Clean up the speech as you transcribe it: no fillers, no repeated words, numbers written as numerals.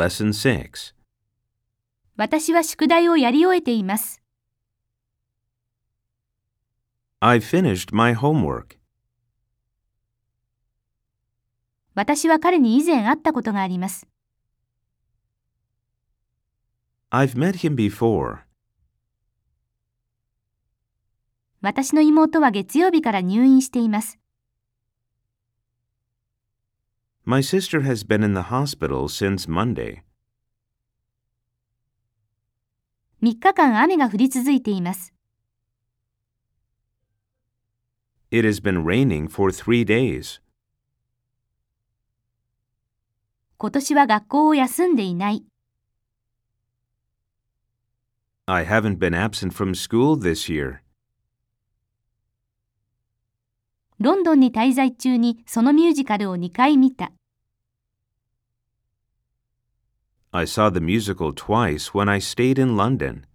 Lesson 6. 私は宿題をやり終えています。 I've finished my homework. 私は彼に以前会ったことがあります。 I've met him before. 私の妹は月曜日から入院しています。 My sister has been in the hospital since Monday. 3日間雨が降り続いています。 It has been raining for 3 days. 今年は学校を休んでいない。 I haven't been absent from school this year. ロンドンに滞在中にそのミュージカルを2回見た。 I saw the musical twice when I stayed in London.